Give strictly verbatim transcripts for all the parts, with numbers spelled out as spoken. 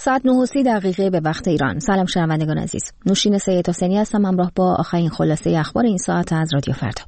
ساعت نه و سی دقیقه به وقت ایران. سلام شنوندگان عزیز. نوشین سید حسینی هستم همراه با آخرین خلاصه اخبار این ساعت از رادیو فردا.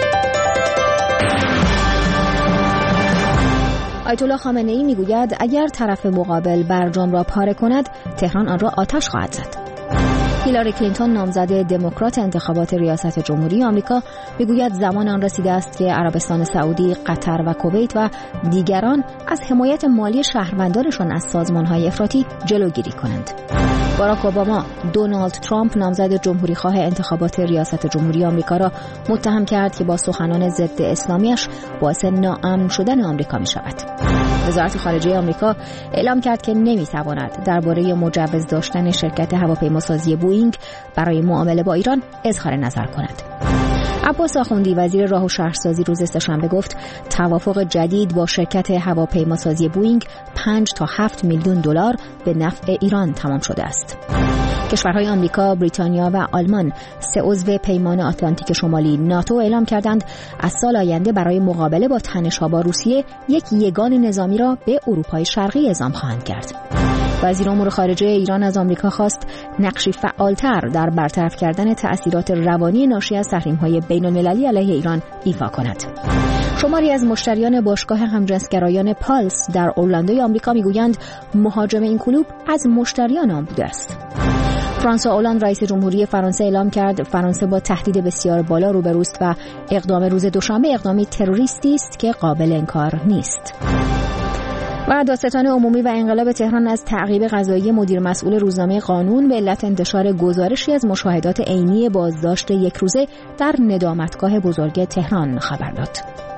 آیت الله خامنه ای میگوید اگر طرف مقابل برجام را پاره کند، تهران آن را آتش خواهد زد. هیلاری کلینتون نامزد دموکرات انتخابات ریاست جمهوری آمریکا میگوید زمان آن رسیده است که عربستان سعودی، قطر و کویت و دیگران از حمایت مالی شهروندانشان از سازمان‌های افراطی جلوگیری کنند. باراک اوباما دونالد ترامپ نامزد جمهوریخواه انتخابات ریاست جمهوری آمریکا را متهم کرد که با سخنان ضد اسلامیش باعث ناامن شدن آمریکا می شود. وزارت خارجه آمریکا اعلام کرد که نمیتواند درباره مجوز داشتن شرکت هواپیماسازی بوئینگ برای معامله با ایران اظهار نظر کند. عباس آخوندی وزیر راه و شهرسازی روز سه‌شنبه گفت توافق جدید با شرکت هواپیماسازی بوئینگ پنج تا هفت میلیون دلار به نفع ایران تمام شده است. کشورهای آمریکا، بریتانیا و آلمان سه عضو پیمان آتلانتیک شمالی ناتو اعلام کردند از سال آینده برای مقابله با تنش‌ها با روسیه یک یگان نظامی را به اروپای شرقی اعزام خواهند کرد. وزیر امور خارجه ایران از آمریکا خواست نقشی فعالتر در برطرف کردن تأثیرات روانی ناشی از تحریم‌های بین‌المللی علیه ایران ایفا کند. شماری از مشتریان باشگاه همجنسگرایان پالس در اورلاندوی آمریکا میگویند مهاجم این کلوب از مشتریان آن بوده است. فرانسوا اولاند رئیس جمهوری فرانسه اعلام کرد فرانسه با تهدید بسیار بالا روبروست و اقدام روز دوشنبه اقدامی تروریستی است که قابل انکار نیست. و دادستان عمومی و انقلاب تهران از تعقیب قضایی مدیر مسئول روزنامه قانون به علت انتشار گزارشی از مشاهدات عینی بازداشت یک روزه در ندامتگاه بزرگ تهران خبر داد.